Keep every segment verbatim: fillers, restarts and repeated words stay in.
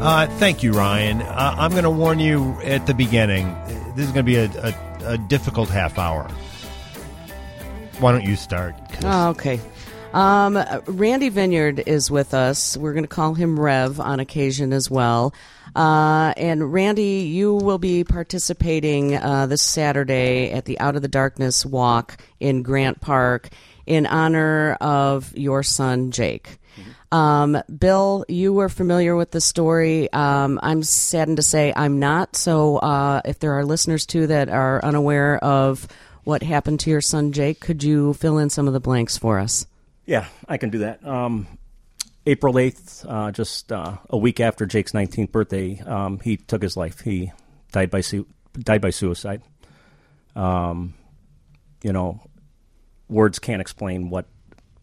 Uh, thank you, Ryan. Uh, I'm going to warn you at the beginning. This is going to be a, a, a difficult half hour. Why don't you start? Oh, okay. Um, Randy Vineyard is with us. We're going to call him Rev on occasion as well. Uh, and Randy, you will be participating uh, this Saturday at the Out of the Darkness Walk in Grant Park in honor of your son, Jake. Um, Bill, you were familiar with the story. Um, I'm saddened to say I'm not. So uh, if there are listeners, too, that are unaware of what happened to your son, Jake, could you fill in some of the blanks for us? Yeah, I can do that. Um, April eighth, uh, just uh, a week after Jake's nineteenth birthday, um, he took his life. He died by su- died by suicide. Um, you know, words can't explain what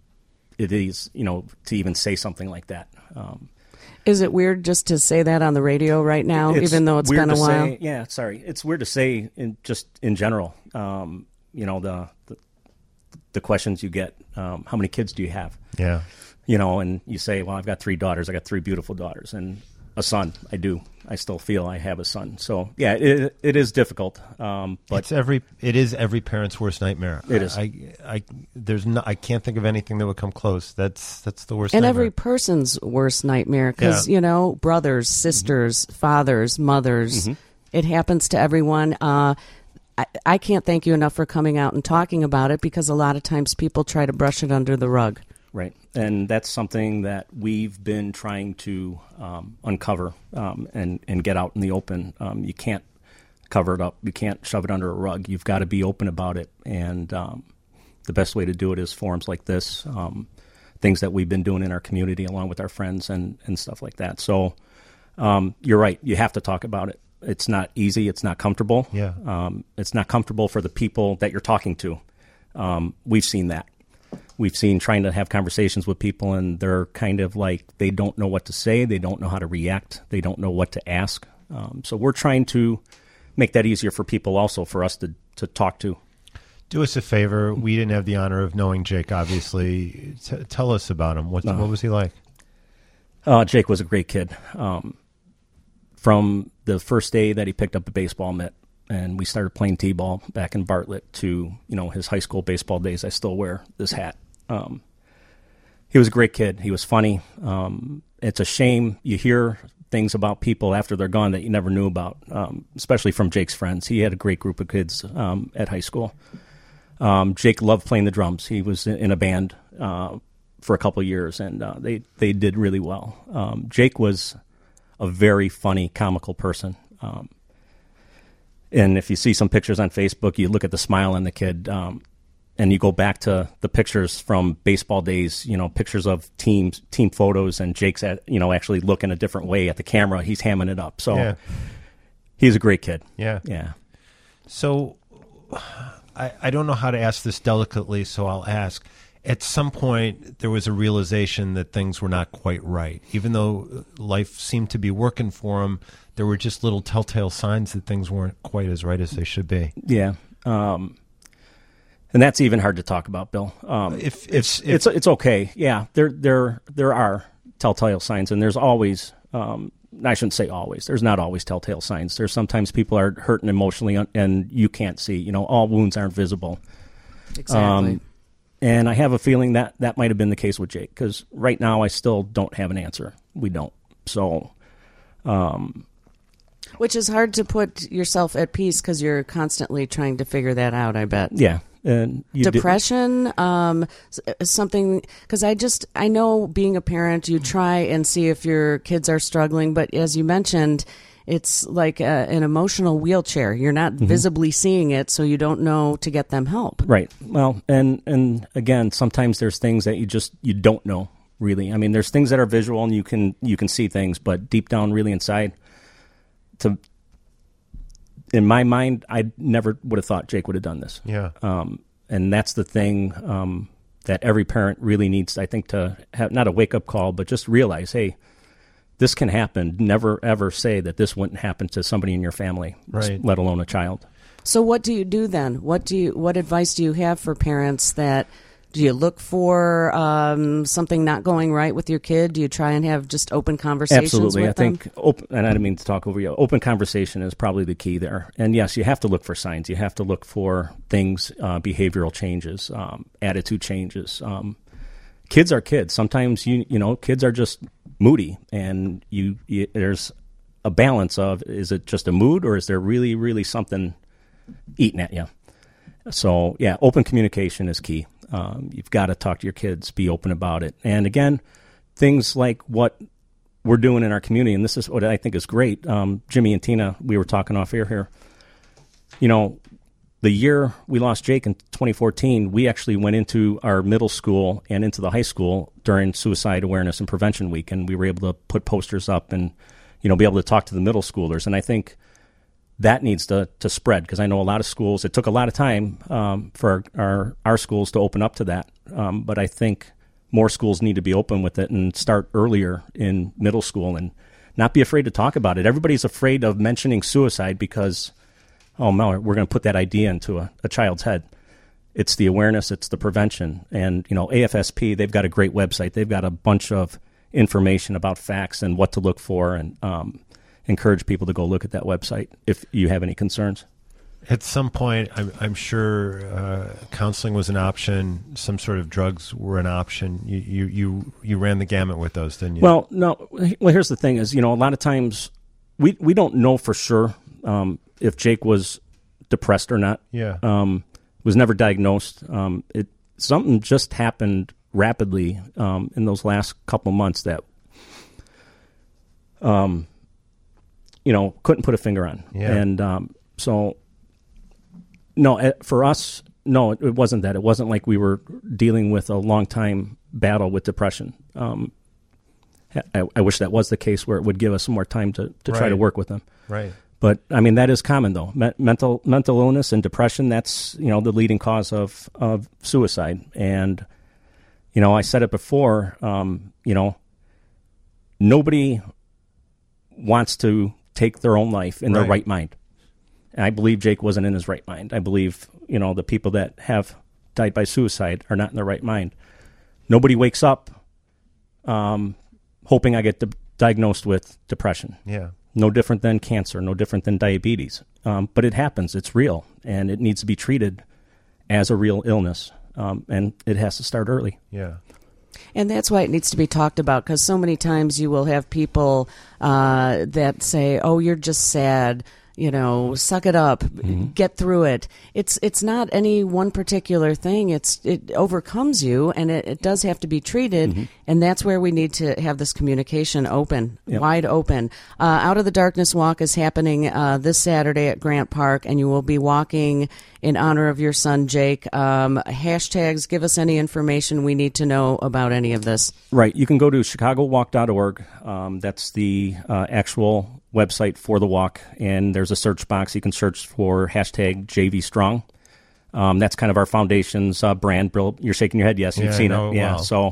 it is, you know, to even say something like that. Um, is it weird just to say that on the radio right now, even though it's been a while? Say, yeah, sorry. It's weird to say in just in general. Um, you know, the, the the questions you get, um, how many kids do you have? Yeah. You know, and you say, well, I've got three daughters. I got three beautiful daughters and a son. I do. I still feel I have a son. So, yeah, it it is difficult. Um, but it's every it is every parent's worst nightmare. It is. I, I there's no I can't think of anything that would come close. That's that's the worst. And nightmare. every person's worst nightmare because Yeah. you know, brothers, sisters, mm-hmm. fathers, mothers. Mm-hmm. It happens to everyone. Uh, I, I can't thank you enough for coming out and talking about it because a lot of times people try to brush it under the rug. Right. And that's something that we've been trying to um, uncover um, and, and get out in the open. Um, you can't cover it up. You can't shove it under a rug. You've got to be open about it. And um, the best way to do it is forums like this, um, things that we've been doing in our community along with our friends and, and stuff like that. So um, you're right. You have to talk about it. It's not easy. It's not comfortable. Yeah. Um, it's not comfortable for the people that you're talking to. Um, we've seen that. We've seen trying to have conversations with people, and they're kind of like they don't know what to say. They don't know how to react. They don't know what to ask. Um, so we're trying to make that easier for people also, for us to, to talk to. Do us a favor. We didn't have the honor of knowing Jake, obviously. T- tell us about him. What, uh, what was he like? Uh, Jake was a great kid. Um, from the first day that he picked up a baseball mitt, and we started playing t-ball back in Bartlett to, you know, his high school baseball days, I still wear this hat. Um, he was a great kid. He was funny. Um, it's a shame you hear things about people after they're gone that you never knew about, um, especially from Jake's friends. He had a great group of kids um, at high school. Um, Jake loved playing the drums. He was in a band uh, for a couple of years, and uh, they, they did really well. Um, Jake was a very funny, comical person. Um, and if you see some pictures on Facebook, you look at the smile on the kid, um, and you go back to the pictures from baseball days, you know, pictures of teams, team photos, and Jake's at, you know, actually looking a different way at the camera. He's hamming it up. So yeah. He's a great kid. Yeah. Yeah. So I, I don't know how to ask this delicately, so I'll ask. At some point, there was a realization that things were not quite right. Even though life seemed to be working for him, there were just little telltale signs that things weren't quite as right as they should be. Yeah. Um, and that's even hard to talk about, Bill. Um, if, if, it's, if, it's it's okay. Yeah, there there there are telltale signs, and there's always, um, I shouldn't say always, there's not always telltale signs. There's sometimes people are hurting emotionally, and you can't see. You know, all wounds aren't visible. Exactly. Um, and I have a feeling that that might have been the case with Jake, because right now I still don't have an answer. We don't. So... Um, Which is hard to put yourself at peace because you're constantly trying to figure that out, I bet. Yeah. And you Depression, um, something, because I just, I know being a parent, you try and see if your kids are struggling, but as you mentioned, it's like a, an emotional wheelchair. You're not mm-hmm. visibly seeing it, so you don't know to get them help. Right. Well, and, and again, sometimes there's things that you just, you don't know, really. I mean, there's things that are visual and you can, you can see things, but deep down really inside, to in my mind, I never would have thought Jake would have done this. Yeah. Um, and that's the thing um, that every parent really needs, I think, to have not a wake-up call, but just realize, hey, this can happen. Never, ever say that this wouldn't happen to somebody in your family, right. let alone a child. So what do you do then? What do you? What advice do you have for parents that Do you look for um, something not going right with your kid? Do you try and have just open conversations Absolutely. with I them? think, open, and I didn't mean to talk over you, open conversation is probably the key there. And yes, you have to look for signs. You have to look for things, uh, behavioral changes, um, attitude changes. Um, kids are kids. Sometimes, you you know, kids are just moody, and you, you there's a balance of, is it just a mood, or is there really, really something eating at you? So, yeah, open communication is key. Um, you've got to talk to your kids, be open about it. And again, things like what we're doing in our community, and this is what I think is great. Um, Jimmy and Tina, we were talking off air here. You know, the year we lost Jake in twenty fourteen, we actually went into our middle school and into the high school during Suicide Awareness and Prevention Week, and we were able to put posters up and, you know, be able to talk to the middle schoolers. And I think that needs to, to spread, because I know a lot of schools, it took a lot of time um, for our, our our schools to open up to that. Um, but I think more schools need to be open with it and start earlier in middle school and not be afraid to talk about it. Everybody's afraid of mentioning suicide because, oh, no, we're going to put that idea into a, a child's head. It's the awareness, it's the prevention. And, you know, A F S P, they've got a great website. They've got a bunch of information about facts and what to look for, and um encourage people to go look at that website if you have any concerns. At some point, I'm, I'm sure uh, counseling was an option. Some sort of drugs were an option. You, you you you ran the gamut with those, didn't you? Well, no. Well, here's the thing: is you know a lot of times we we don't know for sure um, if Jake was depressed or not. Yeah. Um, was never diagnosed. Um, it something just happened rapidly um, in those last couple months that. Um. You know, couldn't put a finger on. Yeah. And um, so, no, for us, no, it, it wasn't that. It wasn't like we were dealing with a long-time battle with depression. Um, I, I wish that was the case, where it would give us some more time to, to right. try to work with them. Right. But, I mean, that is common, though. Me- mental mental illness and depression, that's, you know, the leading cause of, of suicide. And, you know, I said it before, um, you know, nobody wants to take their own life in right. their right mind. And I believe Jake wasn't in his right mind. I believe, you know, the people that have died by suicide are not in their right mind. Nobody wakes up um, hoping I get di- diagnosed with depression. Yeah. No different than cancer, no different than diabetes. Um, but it happens. It's real, and it needs to be treated as a real illness, um, and it has to start early. Yeah. And that's why it needs to be talked about, because so many times you will have people uh, that say, oh, you're just sad, you know, suck it up, mm-hmm. get through it. It's it's not any one particular thing. It's It overcomes you, and it, it does have to be treated, mm-hmm. and that's where we need to have this communication open, yep. wide open. Uh, Out of the Darkness Walk is happening uh, this Saturday at Grant Park, and you will be walking in honor of your son, Jake. Um, hashtags, give us any information we need to know about any of this. Right. You can go to chicago walk dot org. Um, that's the uh, actual website for the walk, and there's a search box. You can search for hashtag J V Strong. Um, that's kind of our foundation's uh, brand. Bill, you're shaking your head. Yes, you've yeah, seen no, it. Yeah. wow. So,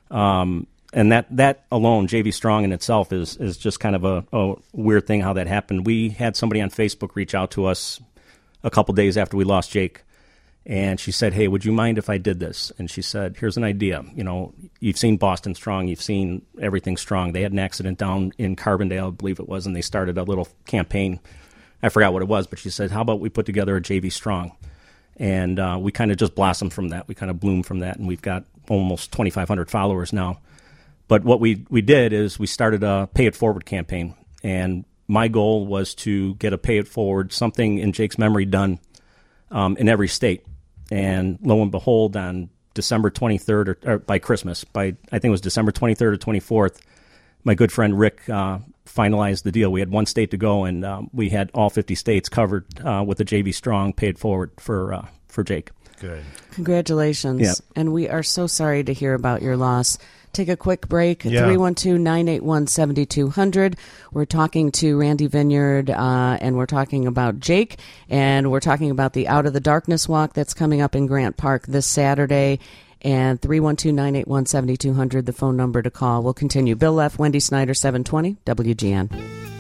um, and that that alone, J V Strong in itself, is is just kind of a, a weird thing how that happened. We had somebody on Facebook reach out to us a couple days after we lost Jake, and she said, hey, would you mind if I did this? And she said, here's an idea. You know, you've seen Boston Strong. You've seen Everything Strong. They had an accident down in Carbondale, I believe it was, and they started a little campaign. I forgot what it was, but she said, how about we put together a J V Strong? And uh, we kind of just blossomed from that. We kind of bloomed from that, and we've got almost twenty-five hundred followers now. But what we, we did is we started a Pay It Forward campaign, and my goal was to get a Pay It Forward, something in Jake's memory, done um, in every state. And lo and behold, on December twenty-third, or, or by Christmas, by I think it was December twenty-third or twenty-fourth, my good friend Rick uh, finalized the deal. We had one state to go, and um, we had all fifty states covered uh, with the J V Strong Paid Forward for uh, for Jake. Good. Congratulations. Yeah. And we are so sorry to hear about your loss. Take a quick break. Yeah. three one two, nine eight one, seven two zero zero. We're talking to Randy Vineyard, uh, and we're talking about Jake, and we're talking about the Out of the Darkness Walk that's coming up in Grant Park this Saturday. And three one two, nine eight one, seven two zero zero, the phone number to call. We'll continue. Bill Leff, Wendy Snyder, seven twenty W G N.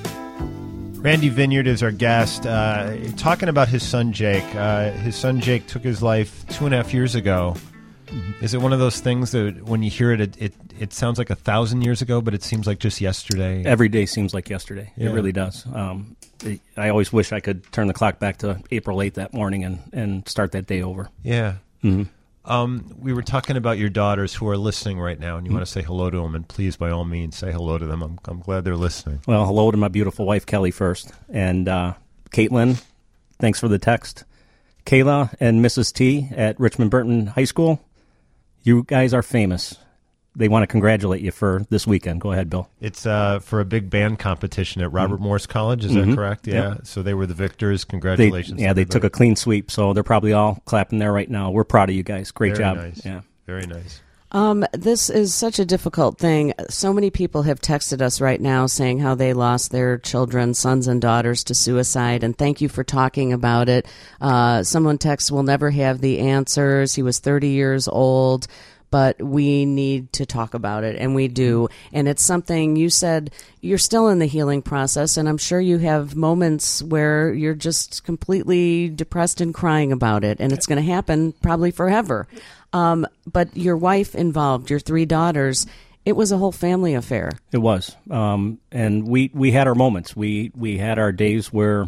Randy Vineyard is our guest, uh, talking about his son Jake. Uh, his son Jake took his life two and a half years ago. Is it one of those things that when you hear it, it, it, it sounds like a thousand years ago, but it seems like just yesterday? Every day seems like yesterday. Yeah. It really does. Um, it, I always wish I could turn the clock back to April eighth that morning and, and start that day over. Yeah. Mm-hmm. Um, we were talking about your daughters who are listening right now, and you Mm-hmm. want to say hello to them, and please, by all means, say hello to them. I'm, I'm glad they're listening. Well, hello to my beautiful wife, Kelly, first. And uh, Caitlin, thanks for the text. Kayla and Missus T at Richmond Burton High School. You guys are famous. They want to congratulate you for this weekend. Go ahead, Bill. It's uh, for a big band competition at Robert Mm-hmm. Morris College. Is Mm-hmm. that correct? Yeah. Yep. So they were the victors. They, Congratulations. yeah, they took a clean sweep, so they're probably all clapping there right now. We're proud of you guys. Great Very job. Nice. Yeah. Very nice. Um, this is such a difficult thing. So many people have texted us right now saying how they lost their children, sons and daughters, to suicide, and thank you for talking about it. Uh, someone texts, "We'll never have the answers. He was thirty years old." But we need to talk about it, and we do. And it's something you said you're still in the healing process, and I'm sure you have moments where you're just completely depressed and crying about it, and it's going to happen probably forever. Um, but your wife involved, your three daughters, it was a whole family affair. It was. Um, and we, we had our moments. We, we had our days where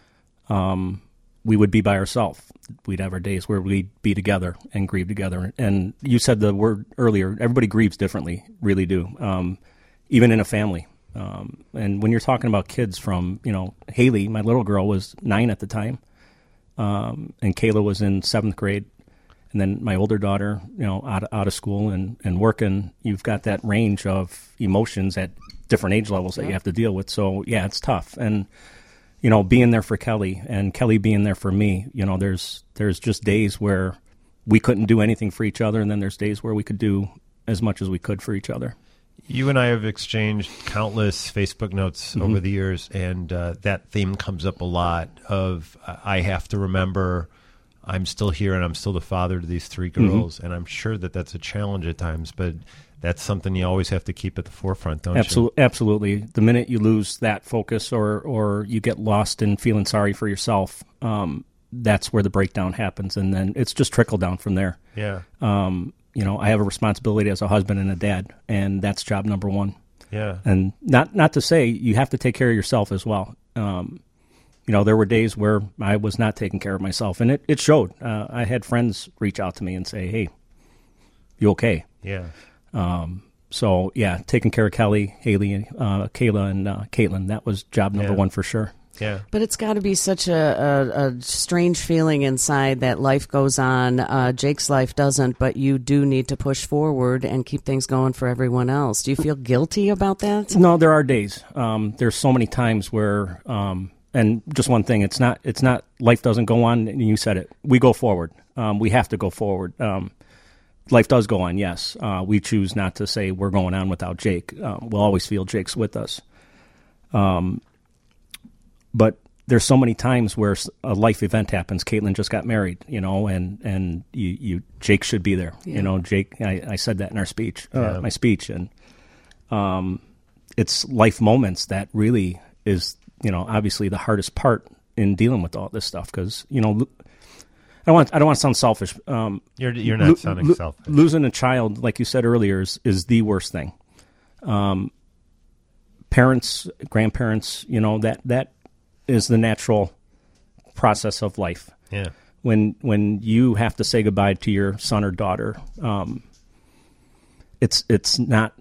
um, we would be by ourselves. We'd have our days where we'd be together and grieve together. And you said the word earlier, everybody grieves differently, really do, um, even in a family. Um, and when you're talking about kids from, you know, Haley, my little girl, was nine at the time, um, and Kayla was in seventh grade. And then my older daughter, you know, out, out of school and, and working, you've got that range of emotions at different age levels that you have to deal with. So, yeah, it's tough. And you know, being there for Kelly and Kelly being there for me, you know, there's there's just days where we couldn't do anything for each other, and then there's days where we could do as much as we could for each other. You and I have exchanged countless Facebook notes Mm-hmm. over the years, and uh, that theme comes up a lot of uh, I have to remember I'm still here and I'm still the father to these three girls, mm-hmm. and I'm sure that that's a challenge at times, but that's something you always have to keep at the forefront, don't Absolutely, you? Absolutely. The minute you lose that focus or, or you get lost in feeling sorry for yourself, um, that's where the breakdown happens, and then it's just trickle down from there. Yeah. Um, you know, I have a responsibility as a husband and a dad, and that's job number one. Yeah. And not not to say you have to take care of yourself as well. Um, you know, there were days where I was not taking care of myself, and it, it showed. Uh, I had friends reach out to me and say, hey, you okay? Yeah. Um, so, yeah, taking care of Kelly, Haley, uh, Kayla, and uh, Caitlin, that was job number Yeah. one for sure. Yeah. But it's got to be such a, a, a strange feeling inside that life goes on. Uh, Jake's life doesn't, but you do need to push forward and keep things going for everyone else. Do you feel guilty about that? No, there are days. Um, there's so many times where, um, and just one thing, it's not, it's not life doesn't go on, and you said it. We go forward. Um, we have to go forward. Um, life does go on, yes. Uh, we choose not to say we're going on without Jake. Uh, we'll always feel Jake's with us. Um, but there's so many times where a life event happens. Caitlin just got married, you know, and, and you, you Jake should be there. Yeah. You know, Jake, I, I said that in our speech, uh, Yeah. my speech. And um, it's life moments that really is, you know, obviously the hardest part in dealing with all this stuff. Because, you know, I don't want I don't want to sound selfish. Um, You're you're not lo- sounding lo- selfish. Losing a child, like you said earlier, is, is the worst thing. Um, parents, grandparents, you know, that that is the natural process of life. Yeah. When when you have to say goodbye to your son or daughter, um, it's it's not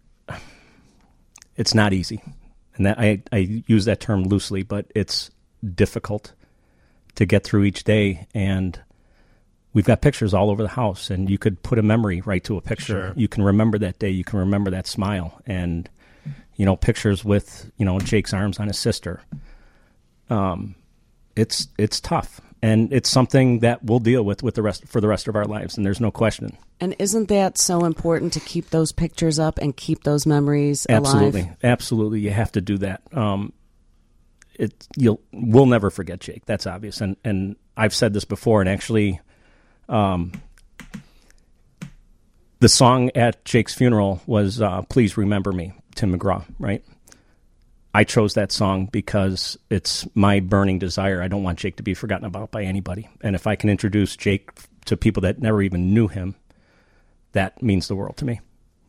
it's not easy, and that I, I use that term loosely, but it's difficult to get through each day. And we've got pictures all over the house, and you could put a memory right to a picture. Sure. You can remember that day. You can remember that smile, and you know, pictures with, you know, Jake's arms on his sister. Um, it's it's tough, and it's something that we'll deal with with the rest for the rest of our lives, and there's no question. And isn't that so important to keep those pictures up and keep those memories Absolutely, alive? absolutely, you have to do that. Um, it you'll we'll never forget Jake. That's obvious, and and I've said this before, and actually, um, the song at Jake's funeral was uh, "Please Remember Me," Tim McGraw, right? I chose that song because it's my burning desire. I don't want Jake to be forgotten about by anybody. And if I can introduce Jake to people that never even knew him, that means the world to me.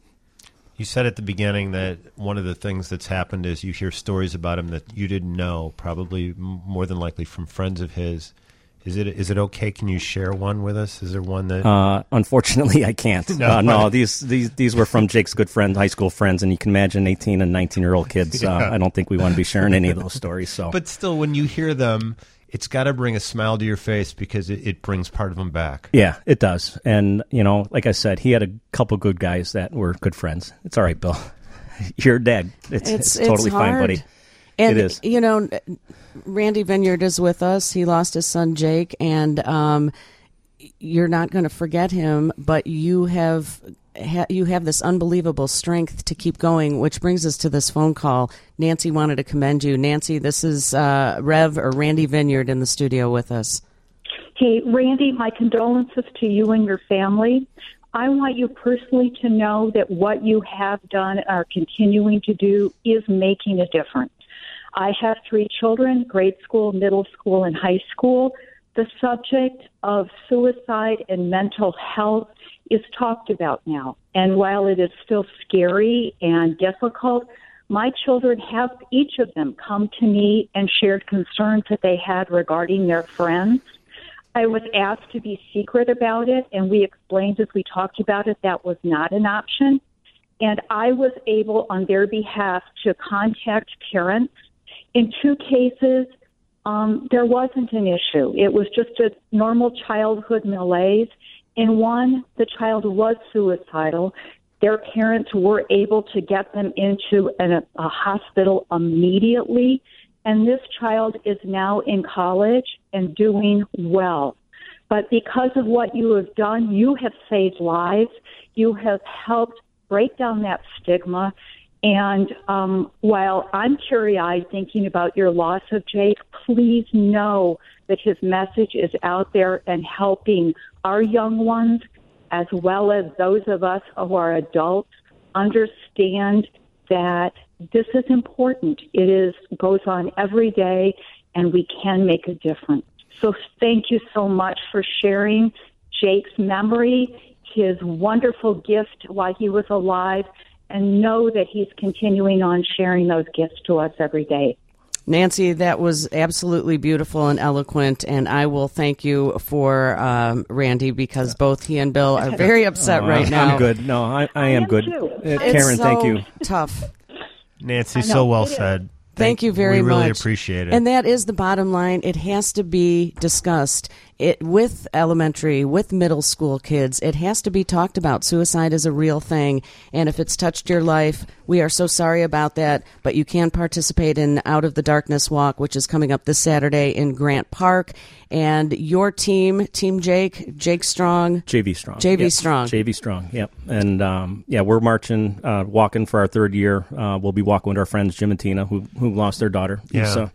You said at the beginning that one of the things that's happened is you hear stories about him that you didn't know, probably more than likely from friends of his. Is it is it okay? Can you share one with us? Is there one that? Uh, unfortunately, I can't. no, uh, no these, these these were from Jake's good friends, high school friends, and you can imagine eighteen and nineteen year old kids. Yeah. Uh, I don't think we want to be sharing any of those stories. So, but still, when you hear them, it's got to bring a smile to your face because it, it brings part of them back. Yeah, it does. And you know, like I said, he had a couple good guys that were good friends. It's all right, Bill. You're dead. It's, It's, it's totally it's fine, hard. buddy. And, It is. you know, Randy Vineyard is with us. He lost his son, Jake, and um, you're not going to forget him, but you have ha- you have this unbelievable strength to keep going, which brings us to this phone call. Nancy wanted to commend you. Nancy, this is uh, Rev or Randy Vineyard in the studio with us. Hey, Randy, my condolences to you and your family. I want you personally to know that what you have done and are continuing to do is making a difference. I have three children, grade school, middle school, and high school. The subject of suicide and mental health is talked about now. And while it is still scary and difficult, my children have, each of them, come to me and shared concerns that they had regarding their friends. I was asked to be secret about it, and we explained as we talked about it that was not an option. And I was able, on their behalf, to contact parents. In two cases, um, there wasn't an issue. It was just a normal childhood malaise. In one, the child was suicidal. Their parents were able to get them into an, a hospital immediately. And this child is now in college and doing well. But because of what you have done, you have saved lives. You have helped break down that stigma. And um, while I'm teary-eyed thinking about your loss of Jake, please know that his message is out there and helping our young ones, as well as those of us who are adults, understand that this is important. It is goes on every day, and we can make a difference. So thank you so much for sharing Jake's memory, his wonderful gift while he was alive, and know that he's continuing on sharing those gifts to us every day. Nancy, that was absolutely beautiful and eloquent, and I will thank you for um, Randy, because both he and Bill are very upset Oh, right I'm, now. I'm good. No, I, I am am good. too. Uh, It's Karen, so thank you. tough. Nancy, I know, so well it is. said. Thank you very we really much. appreciate it. And that is the bottom line. It has to be discussed. It with elementary, with middle school kids. It has to be talked about. Suicide is a real thing. And if it's touched your life, we are so sorry about that. But you can participate in Out of the Darkness Walk, which is coming up this Saturday in Grant Park. And your team, Team Jake, Jake Strong. J V Strong. J V Yep. Strong. J V Strong, yep. And, um, yeah, we're marching, uh, walking for our third year. Uh, we'll be walking with our friends Jim and Tina, who who lost their daughter. Yeah. So,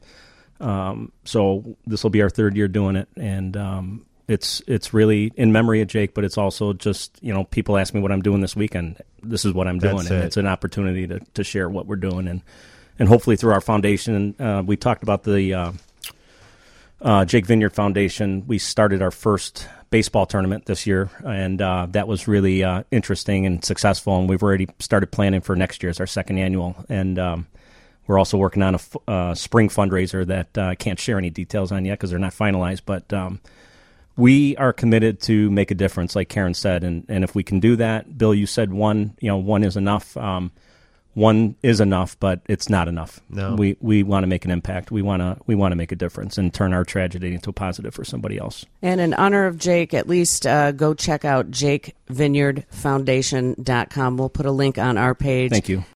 um, so this will be our third year doing it. And um, it's it's really in memory of Jake, but it's also just, you know, people ask me what I'm doing this weekend. This is what I'm doing. That's and it. it's an opportunity to, to share what we're doing. And, and hopefully through our foundation, uh, we talked about the uh, uh, Jake Vineyard Foundation. We started our first baseball tournament this year, and uh, that was really uh, interesting and successful. And we've already started planning for next year as our second annual. And um, we're also working on a f- uh, spring fundraiser that uh, I can't share any details on yet because they're not finalized. But um, we are committed to make a difference, like Karen said. And, and if we can do that, Bill, you said one, you know, one is enough. Um, one is enough, but it's not enough. No. We we want to make an impact. We want to we want to make a difference and turn our tragedy into a positive for somebody else. And in honor of Jake, at least uh, go check out jake vineyard foundation dot com. We'll put a link on our page. Thank you.